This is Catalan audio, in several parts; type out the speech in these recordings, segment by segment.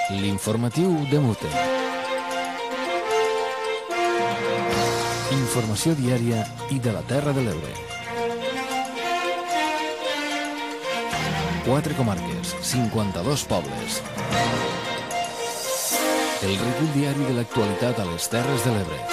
L'informatiu de Mute. Informació diària i de la Terra de l'Ebre. 4 comarques, 52 pobles. El recull diari de l'actualitat a les Terres de l'Ebre.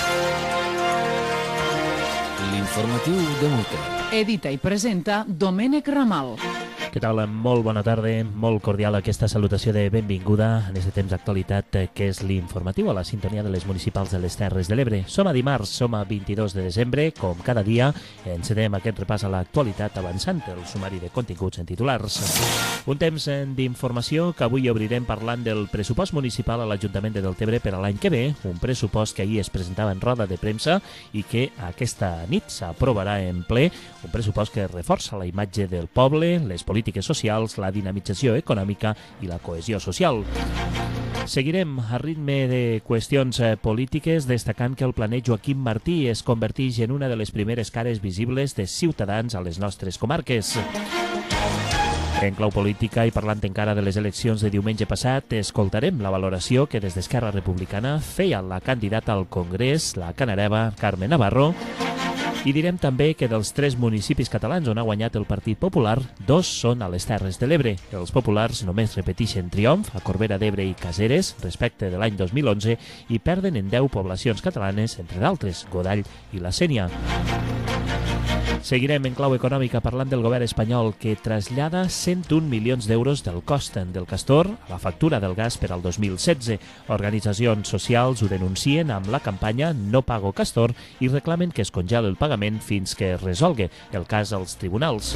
L'informatiu de Mute. Edita i presenta Domènec Ramal. Què tal? Molt bona tarda, molt cordial aquesta salutació de benvinguda en aquest temps d'actualitat que és l'informatiu a la sintonia de les municipals de les Terres de l'Ebre. Som a dimarts, som a 22 de desembre, com cada dia encedem aquest repàs a l'actualitat avançant el sumari de continguts en titulars. Un temps d'informació que avui obrirem parlant del pressupost municipal a l'Ajuntament de Deltebre per a l'any que ve, un pressupost que ahir es presentava en roda de premsa i que aquesta nit s'aprovarà en ple, un pressupost que reforça la imatge del poble, les polítiques socials, la dinamització econòmica i la cohesió social. Seguirem a ritme de qüestions polítiques destacant que el planer Joaquim Martí es converteix en una de les primeres cares visibles de Ciutadans a les nostres comarques. En clau política i parlant encara de les eleccions de diumenge passat, escoltarem la valoració que des d'Esquerra Republicana feia la candidata al Congrés, la canareva Carme Navarro, i direm també que dels 3 municipis catalans on ha guanyat el Partit Popular, 2 són a les Terres de l'Ebre. Els populars només repeteixen triomf a Corbera d'Ebre i Caseres respecte de l'any 2011 i perden en 10 poblacions catalanes, entre d'altres, Godall i la Sénia. Seguirem en clau econòmica parlant del govern espanyol que trasllada 101 milions d'euros del cost del Castor a la factura del gas per al 2016. Organitzacions socials ho denuncien amb la campanya No Pago Castor i reclamen que es congeli el pagament fins que es resolgui el cas als tribunals.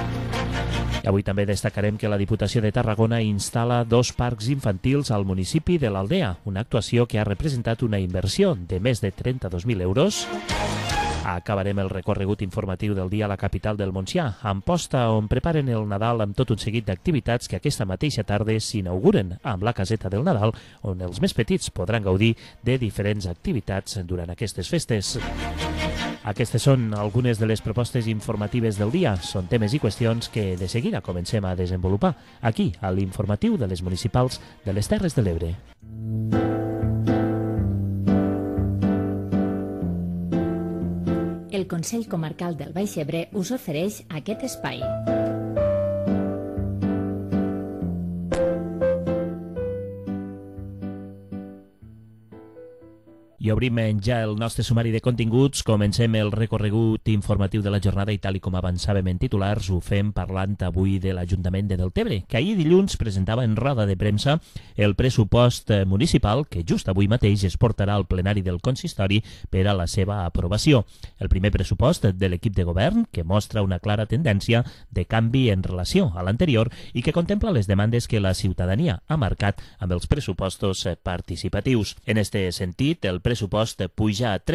Avui també destacarem que la Diputació de Tarragona instal·la 2 parcs infantils al municipi de l'Aldea, una actuació que ha representat una inversió de més de 32.000 euros. Acabarem el recorregut informatiu del dia a la capital del Montsià, a Amposta, on preparen el Nadal amb tot un seguit d'activitats que aquesta mateixa tarda s'inauguren amb la caseta del Nadal, on els més petits podran gaudir de diferents activitats durant aquestes festes. Aquestes són algunes de les propostes informatives del dia. Són temes i qüestions que de seguida comencem a desenvolupar aquí, a l'informatiu de les municipals de les Terres de l'Ebre. El Consell Comarcal del Baix Ebre us ofereix aquest espai. I obrim ja el nostre sumari de continguts. Comencem el recorregut informatiu de la jornada i tal com avançàvem en titulars, ho fem parlant avui de l'Ajuntament de Deltebre, que ahir dilluns presentava en roda de premsa el pressupost municipal que just avui mateix es portarà al plenari del consistori per a la seva aprovació. El primer pressupost de l'equip de govern que mostra una clara tendència de canvi en relació a l'anterior i que contempla les demandes que la ciutadania ha marcat amb els pressupostos participatius. En este sentit, el pressupost puja a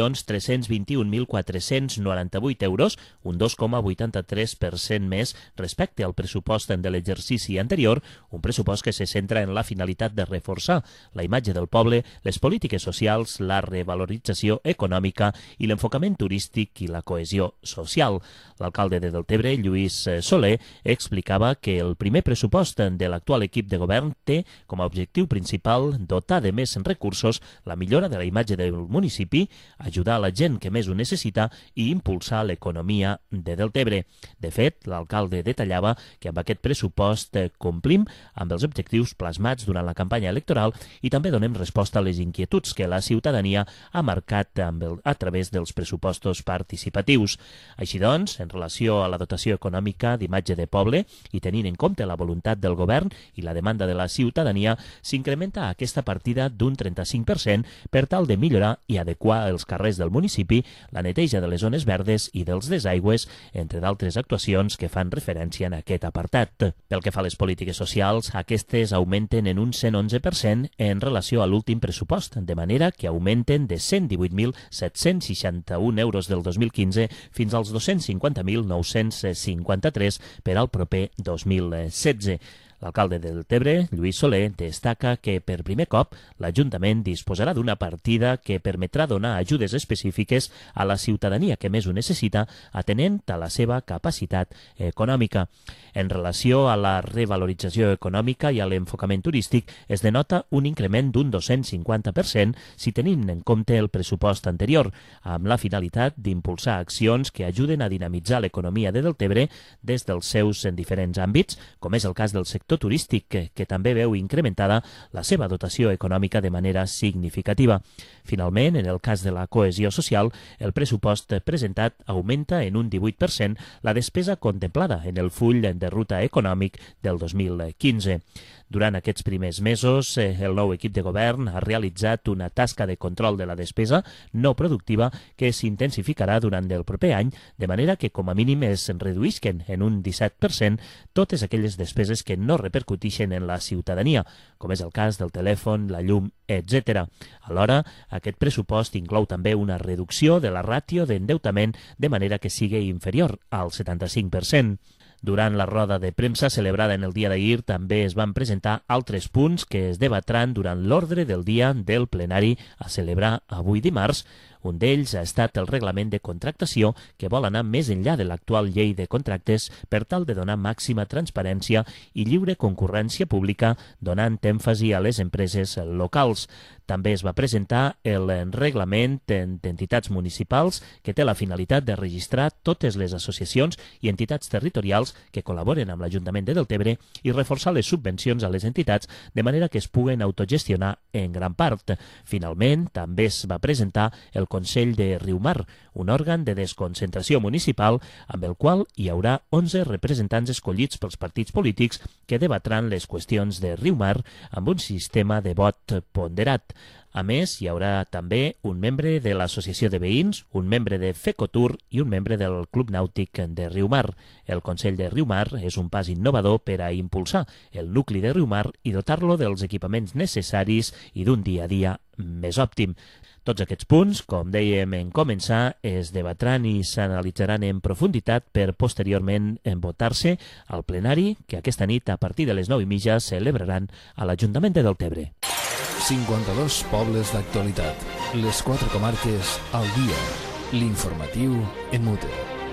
13.321.498 euros, un 2,83% més respecte al pressupost de l'exercici anterior, un pressupost que se centra en la finalitat de reforçar la imatge del poble, les polítiques socials, la revalorització econòmica i l'enfocament turístic i la cohesió social. L'alcalde de Deltebre, Lluís Soler, explicava que el primer pressupost de l'actual equip de govern té com a objectiu principal dotar de més recursos la millora de la imatge del municipi, ajudar a la gent que més ho necessita i impulsar l'economia de Deltebre. De fet, l'alcalde detallava que amb aquest pressupost complim amb els objectius plasmats durant la campanya electoral i també donem resposta a les inquietuds que la ciutadania ha marcat a través dels pressupostos participatius. Així doncs, en relació a la dotació econòmica d'imatge de poble i tenint en compte la voluntat del govern i la demanda de la ciutadania, s'incrementa aquesta partida d'un 35% per tal de millorar i adequar els carrers del municipi, la neteja de les zones verdes i dels desaigües, entre d'altres actuacions que fan referència en aquest apartat. Pel que fa a les polítiques socials, aquestes augmenten en un 111% en relació a l'últim pressupost, de manera que augmenten de 118.761 euros del 2015 fins als 250.953 per al proper 2016. L'alcalde del Tebre, Lluís Soler, destaca que per primer cop l'Ajuntament disposarà d'una partida que permetrà donar ajudes específiques a la ciutadania que més ho necessita, atenent a la seva capacitat econòmica. En relació a la revalorització econòmica i a l'enfocament turístic, es denota un increment d'un 250% si tenim en compte el pressupost anterior, amb la finalitat d'impulsar accions que ajuden a dinamitzar l'economia de Deltebre des dels seus diferents àmbits, com és el cas del sector turístic, que també veu incrementada la seva dotació econòmica de manera significativa. Finalment, en el cas de la cohesió social, el pressupost presentat augmenta en un 18% la despesa contemplada en el full de ruta econòmic del 2015. Durant aquests primers mesos, el nou equip de govern ha realitzat una tasca de control de la despesa no productiva que s'intensificarà durant el proper any, de manera que com a mínim es reduïsquen en un 17% totes aquelles despeses que no repercutixen en la ciutadania, com és el cas del telèfon, la llum, etc. Alhora, aquest pressupost inclou també una reducció de la ràtio d'endeutament de manera que sigui inferior al 75%. Durant la roda de premsa celebrada en el dia d'ahir també es van presentar altres punts que es debatran durant l'ordre del dia del plenari a celebrar avui dimarts. Un d'ells ha estat el reglament de contractació, que vol anar més enllà de l'actual llei de contractes per tal de donar màxima transparència i lliure concurrència pública, donant èmfasi a les empreses locals. També es va presentar el reglament d'entitats municipals, que té la finalitat de registrar totes les associacions i entitats territorials que col·laboren amb l'Ajuntament de Deltebre i reforçar les subvencions a les entitats de manera que es puguen autogestionar en gran part. Finalment, també es va presentar el Consell de Riumar, un òrgan de desconcentració municipal amb el qual hi haurà 11 representants escollits pels partits polítics que debatran les qüestions de Riumar amb un sistema de vot ponderat. A més, hi haurà també un membre de l'Associació de Veïns, un membre de FECOTUR i un membre del Club Nàutic de Riumar. El Consell de Riumar és un pas innovador per a impulsar el nucli de Riumar i dotar-lo dels equipaments necessaris i d'un dia a dia més òptim. Tots aquests punts, com dèiem en començar, es debatran i s'analitzaran en profunditat per posteriorment votar-se al plenari que aquesta nit a partir de les 9:30 celebraran a l'Ajuntament de Deltebre. 52 pobles d'actualitat. Les 4 comarques al dia. L'informatiu en Mute.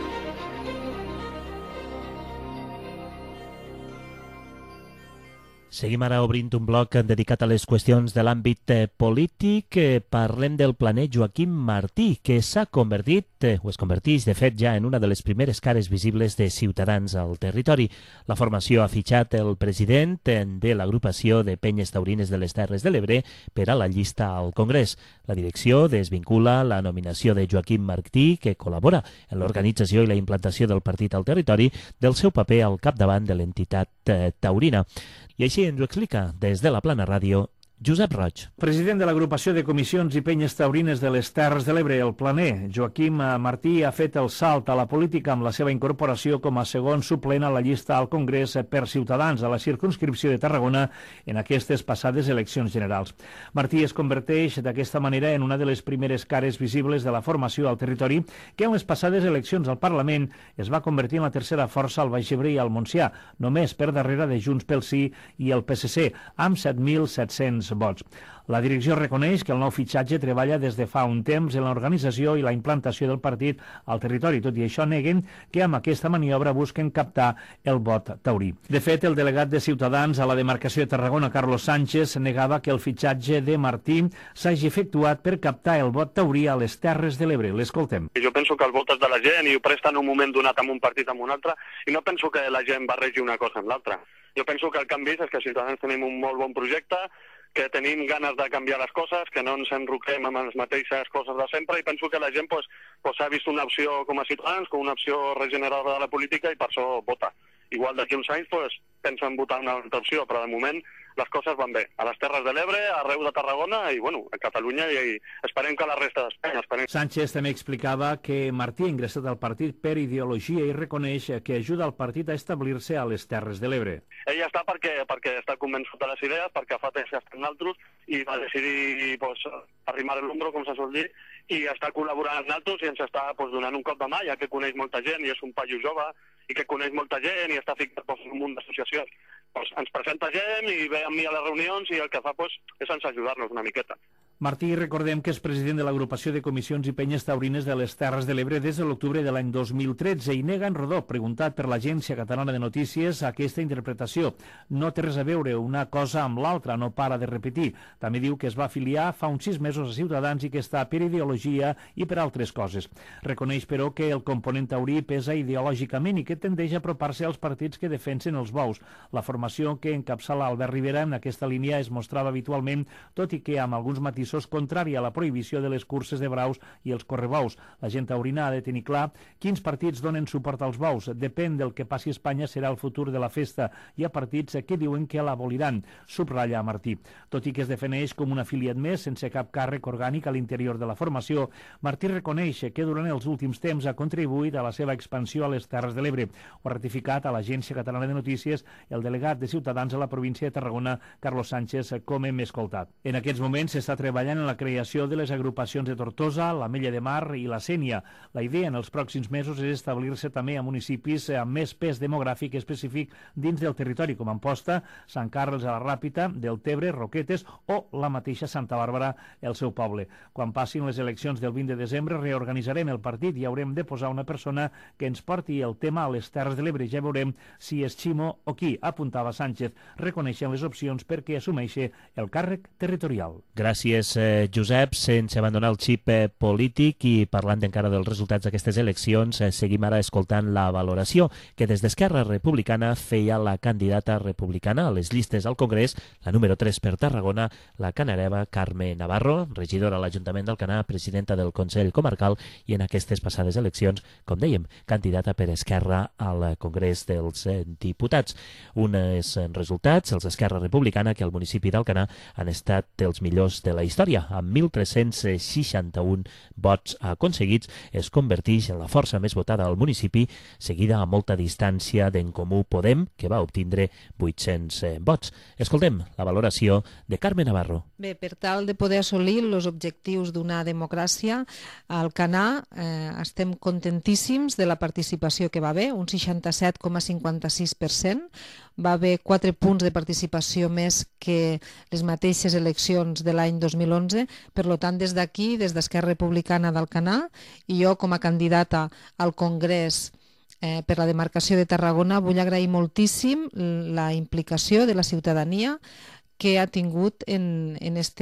Seguim ara obrint un bloc dedicat a les qüestions de l'àmbit polític. Parlem del planer Joaquim Martí, que s'ha convertit, o es converteix de fet ja en una de les primeres cares visibles de Ciutadans al territori. La formació ha fitxat el president de l'agrupació de penyes taurines de les Terres de l'Ebre per a la llista al Congrés. La direcció desvincula la nominació de Joaquim Martí, que col·labora en l'organització i la implantació del partit al territori, del seu paper al capdavant de l'entitat taurina. I així ens ho explica des de la Plana Ràdio Josep Roig. President de l'agrupació de comissions i penyes taurines de les Terres de l'Ebre, el Planer, Joaquim Martí ha fet el salt a la política amb la seva incorporació com a segon suplent a la llista al Congrés per Ciutadans a la circumscripció de Tarragona en aquestes passades eleccions generals. Martí es converteix d'aquesta manera en una de les primeres cares visibles de la formació al territori que en les passades eleccions al Parlament es va convertir en la tercera força al Baix Ebre i al Montsià, només per darrere de Junts pel Sí i el PSC, amb 7.700 vots. La direcció reconeix que el nou fitxatge treballa des de fa un temps en l'organització i la implantació del partit al territori. Tot i això, neguen que amb aquesta maniobra busquen captar el vot taurí. De fet, el delegat de Ciutadans a la demarcació de Tarragona, Carlos Sánchez, negava que el fitxatge de Martí s'hagi efectuat per captar el vot taurí a les Terres de l'Ebre. L'escoltem. Jo penso que el vot és de la gent i ho presta en un moment donat amb un partit amb un altre i no penso que la gent barregi una cosa amb l'altra. Jo penso que el canvi és que Ciutadans tenim un molt bon projecte, que tenim ganes de canviar les coses, que no ens enroquem amb les mateixes coses de sempre i penso que la gent ha vist una opció com a Ciutadans, com una opció regeneradora de la política i per això vota. Igual d'aquí uns anys pensen votar una altra opció, però de moment les coses van bé. A les Terres de l'Ebre, arreu de Tarragona i a Catalunya i esperem que la resta d'Espanya. Sánchez també explicava que Martí ha ingressat al partit per ideologia i reconeix que ajuda al partit a establir-se a les Terres de l'Ebre. Ell està perquè està convençut de les idees, perquè fa temps que estan altres i va decidir arrimar l'ombro, com se sol dir, i està col·laborant amb altres i ens està donant un cop de mà, ja que coneix molta gent i és un paio jove i que coneix molta gent i està ficat en un munt d'associacions doncs, ens presenta gent i ve amb mi a les reunions i el que fa és ens ajudar-nos una miqueta. Martí, recordem que és president de l'agrupació de comissions i penyes taurines de les Terres de l'Ebre des de l'octubre de l'any 2013 i nega en rodó, preguntat per l'Agència Catalana de Notícies, aquesta interpretació. No té res a veure una cosa amb l'altra, no para de repetir. També diu que es va afiliar fa uns 6 mesos a Ciutadans i que està per ideologia i per altres coses. Reconeix, però, que el component taurí pesa ideològicament i que tendeix a apropar-se als partits que defensen els bous. La formació que encapçala Albert Rivera en aquesta línia es mostrava habitualment, tot i que amb alguns matisos contrari a la prohibició de les curses de braus i els correbous. La gent taurina ha de tenir clar quins partits donen suport als bous. Depèn del que passi a Espanya serà el futur de la festa. Hi ha partits que diuen que l'aboliran, subratlla Martí. Tot i que es defineix com un afiliat més sense cap càrrec orgànic a l'interior de la formació, Martí reconeix que durant els últims temps ha contribuït a la seva expansió a les Terres de l'Ebre. Ho ha ratificat a l'Agència Catalana de Notícies el delegat de Ciutadans a la província de Tarragona, Carlos Sánchez, com hem escoltat. En aquests moments s'està treballant en la creació de les agrupacions de Tortosa, l'Ametlla de Mar i la Sénia. La idea en els pròxims mesos és establir-se també a municipis amb més pes demogràfic específic dins del territori, com Amposta, Sant Carles a la Ràpita, Deltebre, Roquetes o la mateixa Santa Bàrbara, el seu poble. Quan passin les eleccions del 20 de desembre reorganitzarem el partit i haurem de posar una persona que ens porti el tema a les Terres de l'Ebre. Ja veurem si és Ximo o qui, apuntava Sánchez, reconeixent les opcions perquè assumeixi el càrrec territorial. Gràcies, Josep. Sense abandonar el xip polític i parlant encara dels resultats d'aquestes eleccions, seguim ara escoltant la valoració que des d'Esquerra Republicana feia la candidata republicana a les llistes al Congrés, la número 3 per Tarragona, la canareva Carme Navarro, regidora a l'Ajuntament d'Alcanar, presidenta del Consell Comarcal i en aquestes passades eleccions, com dèiem, candidata per Esquerra al Congrés dels Diputats. Uns resultats, els d'Esquerra Republicana, que al municipi d'Alcanar han estat els millors de la història. Amb 1.361 vots aconseguits, es converteix en la força més votada al municipi, seguida a molta distància d'En Comú Podem, que va obtindre 800 vots. Escoltem la valoració de Carme Navarro. Bé, per tal de poder assolir els objectius d'una democràcia, al Alcanar estem contentíssims de la participació que va haver, un 67,56%, va haver 4 punts de participació més que les mateixes eleccions de l'any 2011. Per tant, des d'aquí, des d'Esquerra Republicana d'Alcanar, i jo com a candidata al Congrés per la demarcació de Tarragona, vull agrair moltíssim la implicació de la ciutadania que ha tingut en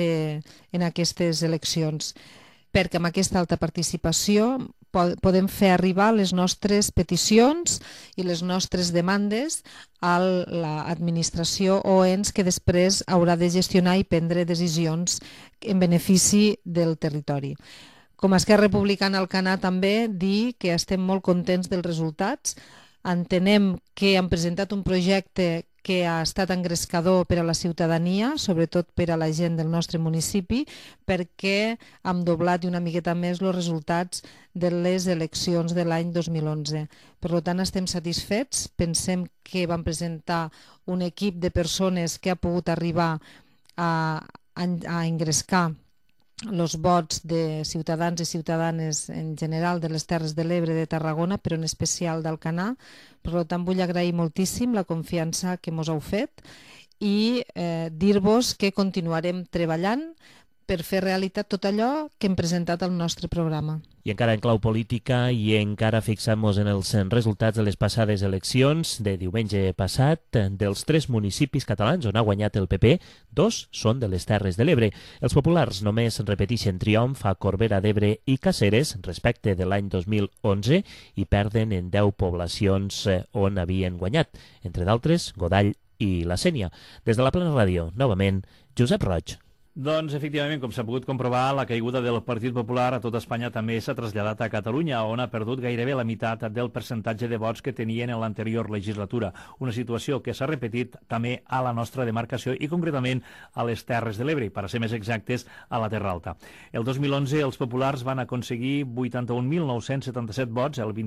aquestes eleccions, perquè amb aquesta alta participació podem fer arribar les nostres peticions i les nostres demandes a l'administració o ens que després haurà de gestionar i prendre decisions en benefici del territori. Com a Esquerra Republicana Alcanar també dir que estem molt contents dels resultats. Entenem que han presentat un projecte que ha estat engrescador per a la ciutadania, sobretot per a la gent del nostre municipi, perquè hem doblat i una miqueta més els resultats de les eleccions de l'any 2011. Per tant, estem satisfets. Pensem que vam presentar un equip de persones que ha pogut arribar a engrescar els vots de ciutadans i ciutadanes en general de les Terres de l'Ebre de Tarragona, però en especial d'Alcanar. Per tant, vull agrair moltíssim la confiança que mos heu fet i dir-vos que continuarem treballant per fer realitat tot allò que hem presentat al nostre programa. I encara en clau política i encara fixant-nos en els resultats de les passades eleccions de diumenge passat, dels 3 municipis catalans on ha guanyat el PP, 2 són de les Terres de l'Ebre. Els populars només repeteixen triomf a Corbera d'Ebre i Caceres respecte de l'any 2011 i perden en 10 poblacions on havien guanyat, entre d'altres Godall i la Sénia. Des de la Plana Ràdio, novament, Josep Roig. Doncs, efectivament, com s'ha pogut comprovar, la caiguda del Partit Popular a tot Espanya també s'ha traslladat a Catalunya, on ha perdut gairebé la meitat del percentatge de vots que tenien en l'anterior legislatura. Una situació que s'ha repetit també a la nostra demarcació i concretament a les Terres de l'Ebre, per a ser més exactes, a la Terra Alta. El 2011 els populars van aconseguir 81.977 vots, el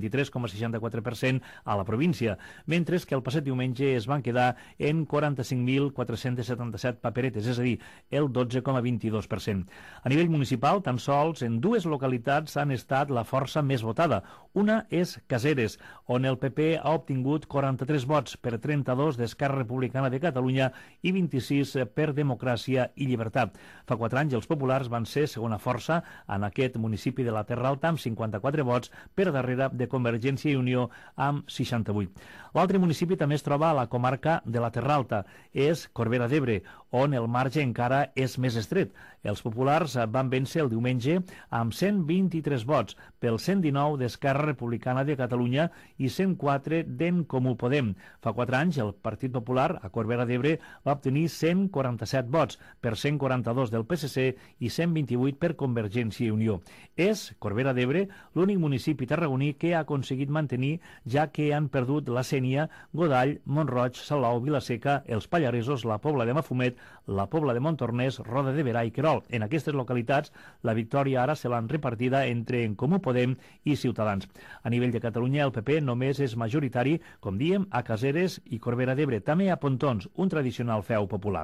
23,64% a la província, mentre que el passat diumenge es van quedar en 45.477 paperetes, és a dir, el 12,5%. 11,22%. A nivell municipal, tan sols en dues localitats han estat la força més votada. Una és Caseres, on el PP ha obtingut 43 vots per 32 d'Esquerra Republicana de Catalunya i 26 per Democràcia i Llibertat. Fa 4 anys els populars van ser segona força en aquest municipi de la Terra Alta amb 54 vots per darrere de Convergència i Unió amb 68. L'altre municipi també es troba a la comarca de la Terra Alta, és Corbera d'Ebre, on el marge encara és més estret. Els populars van vèncer el diumenge amb 123 vots pel 119 d'Esquerra Republicana de Catalunya i 104 d'en Comú Podem. Fa 4 anys el Partit Popular a Corbera d'Ebre va obtenir 147 vots per 142 del PSC i 128 per Convergència i Unió. És Corbera d'Ebre l'únic municipi tarragoní que ha aconseguit mantenir, ja que han perdut la Sénia, Godall, Mont-roig, Salou, Vilaseca, els Pallaresos, la Pobla de Mafumet, la Pobla de Montornès, Roda de Berà i Querol. En aquestes localitats, la victòria ara se l'han repartida entre En Comú Podem i Ciutadans. A nivell de Catalunya, el PP només és majoritari, com diem, a Caseres i Corbera d'Ebre, també a Pontons, un tradicional feu popular.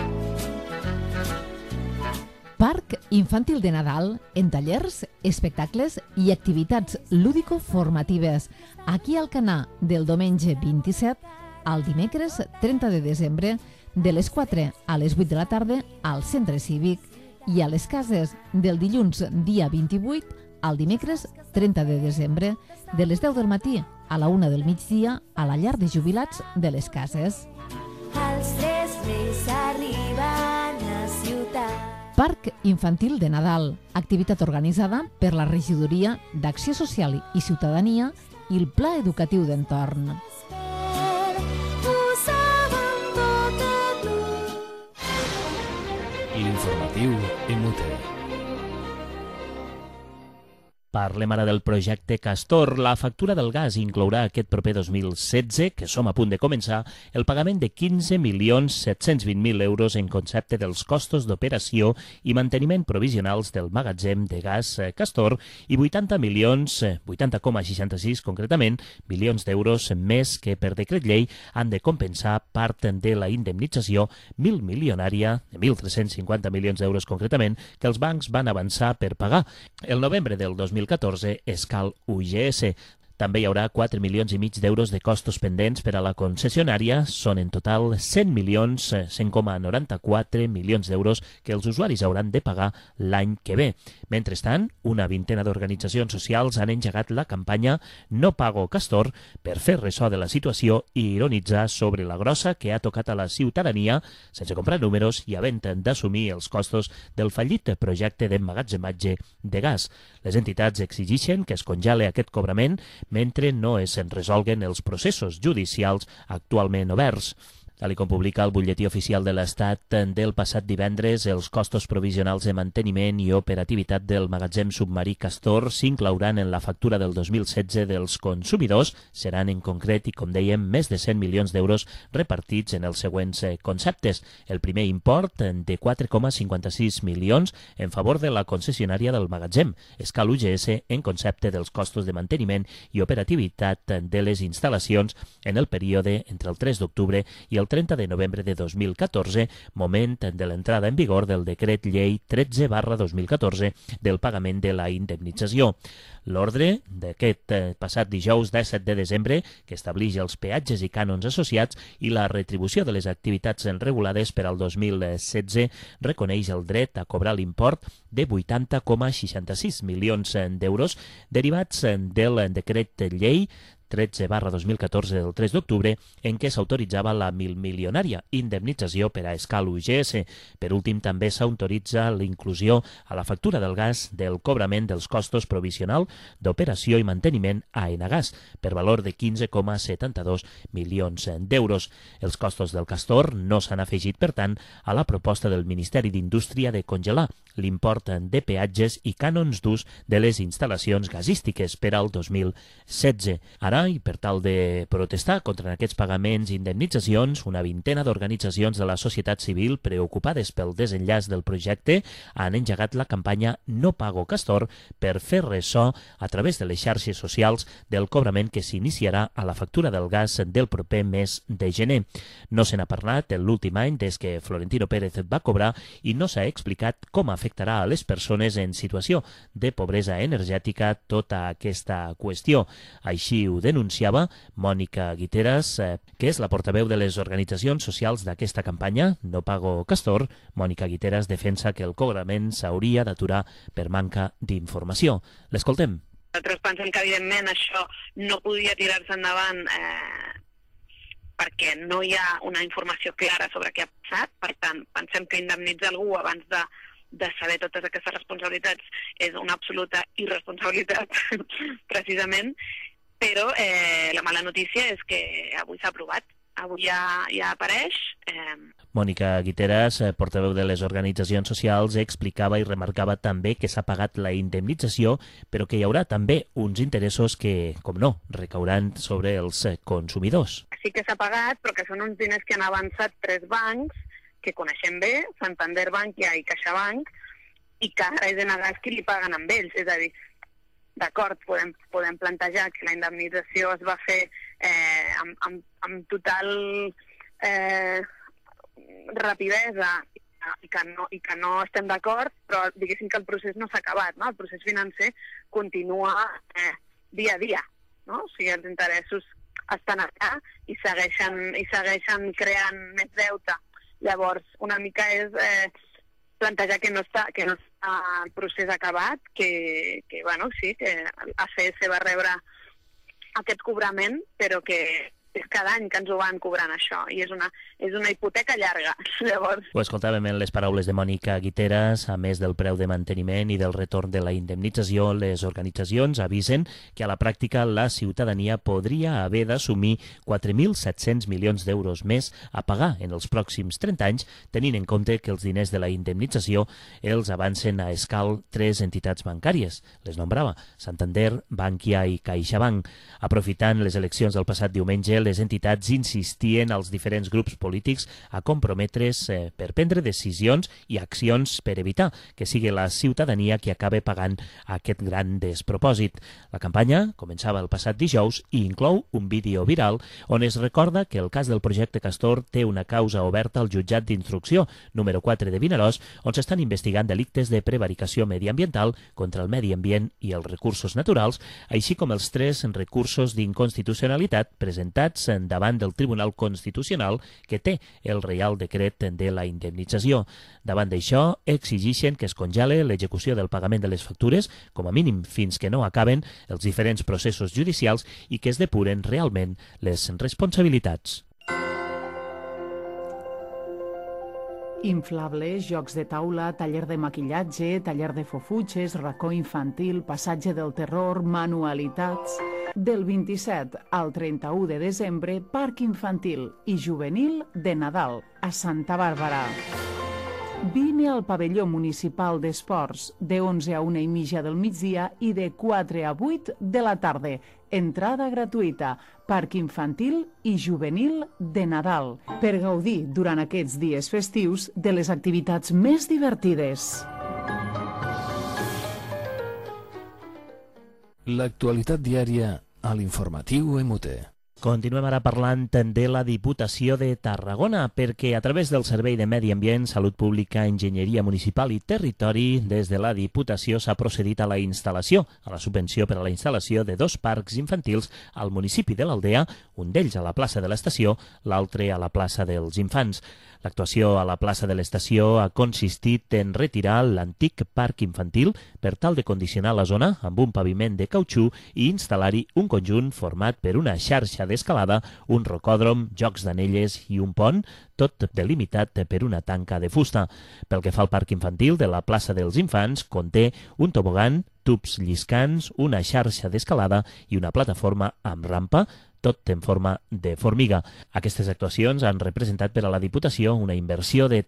Parc infantil de Nadal, en tallers, espectacles i activitats lúdico-formatives. Aquí al Canà, del diumenge 27 al dimecres 30 de desembre, de les 4 a les 8 de la tarda al Centre Cívic i a les Cases del dilluns dia 28 al dimecres 30 de desembre, de les 10 del matí a la 1 del migdia a la llar de jubilats de les Cases. Els Tres Reis arriben a ciutat. Parc infantil de Nadal, activitat organitzada per la Regidoria d'Acció Social i Ciutadania i el Pla Educatiu d'Entorn. L'informatiu MUT. Parlem ara del projecte Castor. La factura del gas inclourà aquest proper 2016, que som a punt de començar, el pagament de 15.720.000 euros en concepte dels costos d'operació i manteniment provisionals del magatzem de gas Castor i 80,66 concretament, milions d'euros més que per decret llei han de compensar part de la indemnització milmilionària de 1.350 milions d'euros concretament que els bancs van avançar per pagar. El novembre del 2014 Escal UGS. També hi haurà 4,5 milions d'euros de costos pendents per a la concessionària. Són en total 100,94 milions d'euros que els usuaris hauran de pagar l'any que ve. Mentrestant, una vintena d'organitzacions socials han engegat la campanya No Pago Castor per fer ressò de la situació i ironitzar sobre la grossa que ha tocat a la ciutadania sense comprar números i havent d'assumir els costos del fallit projecte d'emmagatzematge de gas. Les entitats exigeixen que es congele aquest cobrament mentre no es resolguen els processos judicials actualment oberts. Tal com publica el butlletí oficial de l'Estat del passat divendres, els costos provisionals de manteniment i operativitat del magatzem submarí Castor s'inclouran en la factura del 2016 dels consumidors. Seran en concret, i com dèiem, més de 100 milions d'euros repartits en els següents conceptes. El primer import de 4,56 milions en favor de la concessionària del magatzem, Escal UGS, en concepte dels costos de manteniment i operativitat de les instal·lacions en el període entre el 3 d'octubre i el 30 de novembre de 2014, moment de l'entrada en vigor del decret llei 13/2014 del pagament de la indemnització. L'ordre d'aquest passat dijous 17 de desembre, que estableix els peatges i cànons associats i la retribució de les activitats regulades per al 2016, reconeix el dret a cobrar l'import de 80,66 milions d'euros derivats del decret llei 13/2014 del 3 d'octubre, en què s'autoritzava la milmilionària indemnització per a Escal UGS. Per últim, també s'autoritza l'inclusió a la factura del gas del cobrament dels costos provisional d'operació i manteniment a Enagas, per valor de 15,72 milions d'euros. Els costos del Castor no s'han afegit, per tant, a la proposta del Ministeri d'Indústria de congelar l'import de peatges i cànons d'ús de les instal·lacions gasístiques per al 2016. Ara, Catalunya i per tal de protestar contra aquests pagaments i indemnitzacions, una vintena d'organitzacions de la societat civil preocupades pel desenllaç del projecte han engegat la campanya No Pago Castor per fer ressò a través de les xarxes socials del cobrament que s'iniciarà a la factura del gas del proper mes de gener. No se n'ha parlat en l'últim any des que Florentino Pérez va cobrar i no s'ha explicat com afectarà a les persones en situació de pobresa energètica tota aquesta qüestió. Així ho denunciava Mònica Guiteras, que és la portaveu de les organitzacions socials d'aquesta campanya No Pago Castor. Mònica Guiteras defensa que el cobrament s'hauria d'aturar per manca d'informació. L'escoltem. Nosaltres pensem que, evidentment, això no podia tirar-se endavant perquè no hi ha una informació clara sobre què ha passat. Per tant, pensem que indemnitzar algú abans de saber totes aquestes responsabilitats és una absoluta irresponsabilitat, precisament. Però la mala notícia és que avui s'ha aprovat. Avui ja apareix. Mònica Guiteras, portaveu de les organitzacions socials, explicava i remarcava també que s'ha pagat la indemnització, però que hi haurà també uns interessos que, com no, recauran sobre els consumidors. Sí que s'ha pagat, però que són uns diners que han avançat 3 bancs que coneixem bé, Santander Bankia i CaixaBank, i que ara és Enagás qui li paguen amb ells. És a dir, d'acord, podem plantejar que la indemnització es va fer amb total rapidesa i que no estem d'acord, però diguéssim que el procés no s'ha acabat, no? El procés financer continua dia a dia, no? O sigui, els interessos estan allà i segueixen creant més deute. Llavors, una mica és plantejar que no està el procés acabat, que bueno, sí, que ACS va rebre aquest cobrament, però que és cada any que ens ho van cobrant això, i és una hipoteca llarga. Llavors... Ho escoltàvem en les paraules de Mònica Guiteras. A més del preu de manteniment i del retorn de la indemnització, les organitzacions avisen que a la pràctica la ciutadania podria haver d'assumir 4.700 milions d'euros més a pagar en els pròxims 30 anys, tenint en compte que els diners de la indemnització els avancen a escal 3 entitats bancàries. Les nombrava Santander, Bankia i CaixaBank. Aprofitant les eleccions del passat diumenge, les entitats insistien als diferents grups polítics a comprometre's per prendre decisions i accions per evitar que sigui la ciutadania qui acabe pagant aquest gran despropòsit. La campanya començava el passat dijous i inclou un vídeo viral on es recorda que el cas del projecte Castor té una causa oberta al jutjat d'instrucció número 4 de Vinaròs, on s'estan investigant delictes de prevaricació mediambiental contra el medi ambient i els recursos naturals, així com els 3 recursos d'inconstitucionalitat presentats davant del Tribunal Constitucional que té el Reial Decret de la indemnització. Davant d'això, exigeixen que es congele l'execució del pagament de les factures, com a mínim fins que no acaben els diferents processos judicials i que es depuren realment les responsabilitats. Inflables, jocs de taula, taller de maquillatge, taller de fofutxes, racó infantil, passatge del terror, manualitats... Del 27 al 31 de desembre, Parc Infantil i Juvenil de Nadal, a Santa Bàrbara. Vine al pavelló municipal d'esports de 11 a 1:30 del migdia i de 4 a 8 de la tarda. Entrada gratuïta. Parc Infantil i Juvenil de Nadal. Per gaudir durant aquests dies festius de les activitats més divertides. L'actualitat diària a l'informatiu MUT. Continuem ara parlant de la Diputació de Tarragona, perquè a través del Servei de Medi Ambient, Salut Pública, Enginyeria Municipal i Territori, des de la Diputació s'ha procedit a la instal·lació, a la subvenció per a la instal·lació de 2 parcs infantils al municipi de l'Aldea, un d'ells a la plaça de l'Estació, l'altre a la plaça dels Infants. L'actuació a la plaça de l'Estació ha consistit en retirar l'antic parc infantil per tal de condicionar la zona amb un paviment de cautxú i instal·lar-hi un conjunt format per una xarxa d'escalada, un rocòdrom, jocs d'anelles i un pont, tot delimitat per una tanca de fusta. Pel que fa al parc infantil de la plaça dels Infants, conté un tobogan, tubs lliscants, una xarxa d'escalada i una plataforma amb rampa, tot en forma de formiga. Aquestes actuacions han representat per a la Diputació una inversió de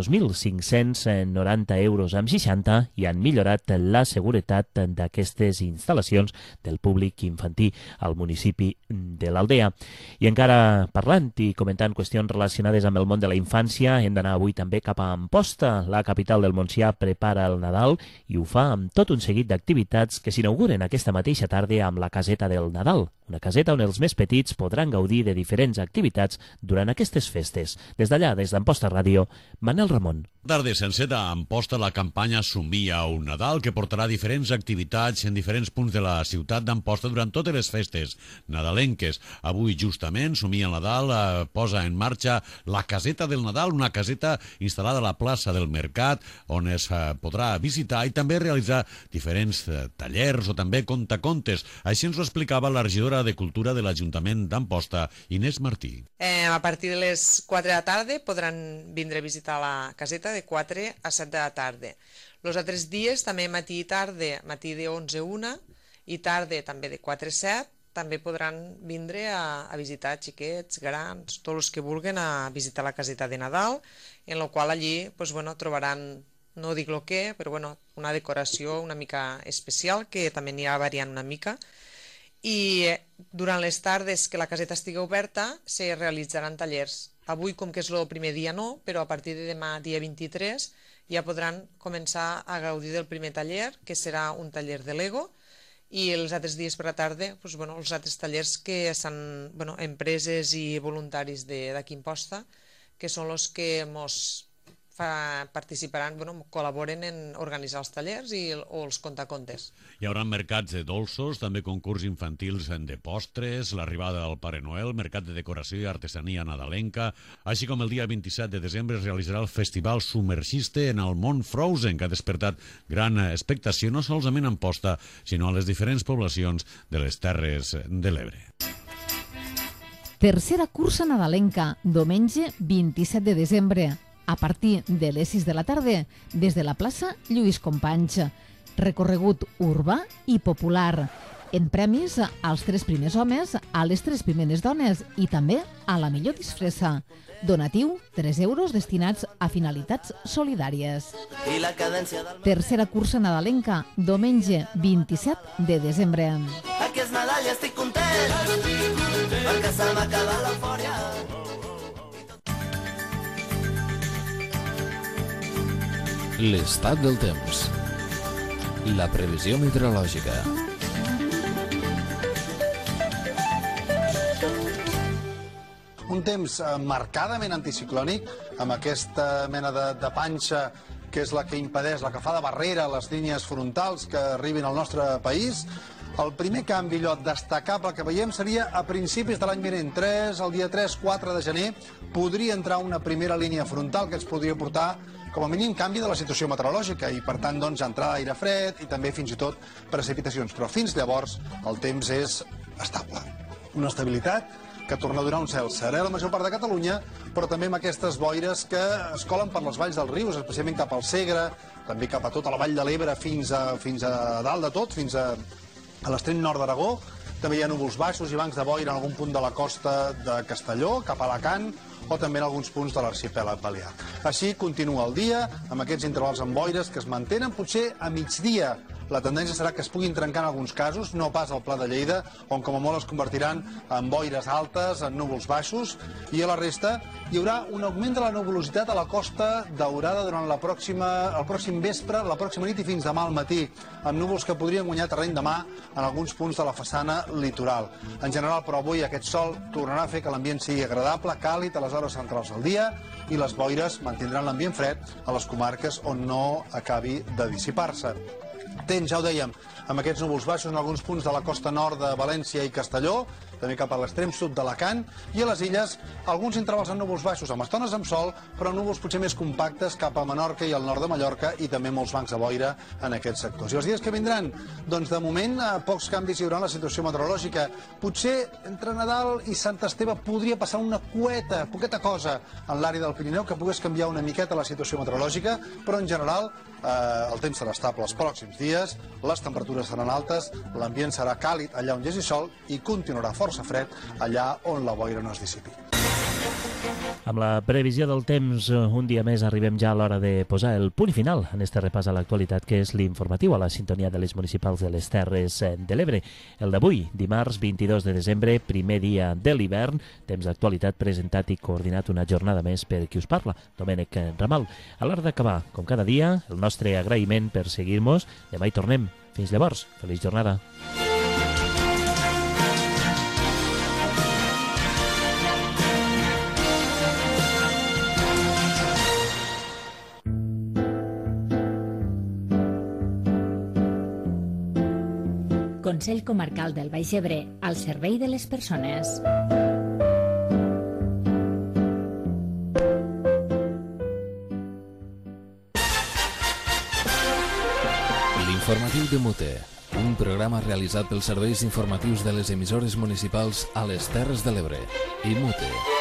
32.590 euros amb 60 i han millorat la seguretat d'aquestes instal·lacions del públic infantil al municipi de l'Aldea. I encara parlant i comentant qüestions relacionades amb el món de la infància, hem d'anar avui també cap a Amposta. La capital del Montsià prepara el Nadal i ho fa amb tot un seguit d'activitats que s'inauguren aquesta mateixa tarda amb la Caseta del Nadal, una caseta on els més petits podran gaudir de diferents activitats durant aquestes festes. Des d'allà, des d'Amposta Ràdio, Manel Ramon. Tarda sencera a Amposta la campanya Somia un Nadal que portarà diferents activitats en diferents punts de la ciutat d'Amposta durant totes les festes nadalenques. Avui justament Somia el Nadal posa en marxa la Caseta del Nadal, una caseta instal·lada a la plaça del Mercat on es podrà visitar i també realitzar diferents tallers o també contacontes. Així ens ho explicava la regidora de Cultura de l'Ajuntament d'Amposta, Inés Martí. A partir de les 4 de la tarda podran vindre a visitar la caseta de 4 a 7 de la tarda. Els altres dies, també matí i tarda, matí de 11 a 1 i tarda també de 4 a 7, també podran vindre a visitar xiquets, grans, tots els que vulguin a visitar la caseta de Nadal, en la qual allí trobaran, no dic el què, però una decoració una mica especial que també anirà variant una mica. I durant les tardes que la caseta estigui oberta se realitzaran tallers. Avui, com que és el primer dia, no, però a partir de demà, dia 23, ja podran començar a gaudir del primer taller, que serà un taller de Lego, i els altres dies per la tarda, els altres tallers que són empreses i voluntaris d'aquí Amposta, que són els que ens participaran, col·laboren en organitzar els tallers o els contacontes. Hi haurà mercats de dolços, també concurs infantils de postres, l'arribada del Pare Noel, mercat de decoració i artesania nadalenca, així com el dia 27 de desembre es realitzarà el Festival Submergiste en el món Frozen, que ha despertat gran expectació no solament a Amposta, sinó a les diferents poblacions de les Terres de l'Ebre. Tercera cursa nadalenca, diumenge 27 de desembre, a partir de les 6 de la tarda, des de la plaça Lluís Companys. Recorregut urbà i popular. En premis als 3 primers homes, a les 3 primeres dones i també a la millor disfressa. Donatiu, 3 euros destinats a finalitats solidàries. Tercera cursa nadalenca, diumenge 27 de desembre. Aquí és Nadal i estic content, perquè se m'ha acabat l'eufòria. L'estat del temps. La previsió meteorològica. Un temps marcadament anticiclònic, amb aquesta mena de panxa que és la que impedeix, la que fa de barrera a les línies frontals que arribin al nostre país. El primer canvi destacable que veiem seria a principis de l'any vinent, el dia 3-4 de gener, podria entrar una primera línia frontal que ens podria portar com a mínim canvi de la situació meteorològica i per tant entrada d'aire fred i també fins i tot precipitacions, però fins llavors el temps és estable. Una estabilitat que torna a donar un cel serè a la major part de Catalunya, però també amb aquestes boires que es colen per les valls dels rius, especialment cap al Segre, també cap a tota la vall de l'Ebre fins a dalt de tot, fins a l'extrem nord d'Aragó. També hi ha núvols baixos i bancs de boira en algun punt de la costa de Castelló, cap a Alacant, o també en alguns punts de l'arxipèlag balear. Així continua el dia, amb aquests intervals amb boires que es mantenen potser a migdia. La tendència serà que es puguin trencar en alguns casos, no pas al Pla de Lleida, on com a molt es convertiran en boires altes, en núvols baixos, i a la resta hi haurà un augment de la nuvolositat a la Costa Daurada durant el pròxim vespre, la pròxima nit i fins demà al matí, amb núvols que podrien guanyar terreny demà en alguns punts de la façana litoral. En general, però, avui aquest sol tornarà a fer que l'ambient sigui agradable, càlid a les hores centrals del dia, i les boires mantindran l'ambient fred a les comarques on no acabi de dissipar-se. Temps, ja ho dèiem, amb aquests núvols baixos en alguns punts de la costa nord de València i Castelló, també cap a l'extrem sud d'Alacant, i a les illes alguns intervals en núvols baixos, amb estones amb sol, però núvols potser més compactes cap a Menorca i al nord de Mallorca, i també molts bancs de boira en aquests sectors. I els dies que vindran? Doncs de moment pocs canvis hi haurà en la situació meteorològica. Potser entre Nadal i Sant Esteve podria passar una poqueta cosa en l'àrea del Pirineu que pogués canviar una miqueta la situació meteorològica, però en general el temps serà estable els pròxims dies, les temperatures seran altes, l'ambient serà càlid allà on hi hagi sol i continuarà força força fred allà on la boira no es dissipi. Amb la previsió del temps, un dia més arribem ja a l'hora de posar el punt final en este repàs a l'actualitat, que és l'informatiu a la sintonia de les municipals de les Terres de l'Ebre. El d'avui, dimarts 22 de desembre, primer dia de l'hivern, temps d'actualitat presentat i coordinat una jornada més per qui us parla, Domènec Ramal. A l'hora d'acabar, com cada dia, el nostre agraïment per seguir-nos. Demà hi tornem. Fins llavors, feliç jornada. Consell Comarcal del Baix Ebre, al servei de les persones. L'informatiu de Mute, un programa realitzat pels serveis informatius de les emissores municipals a les Terres de l'Ebre i Mute.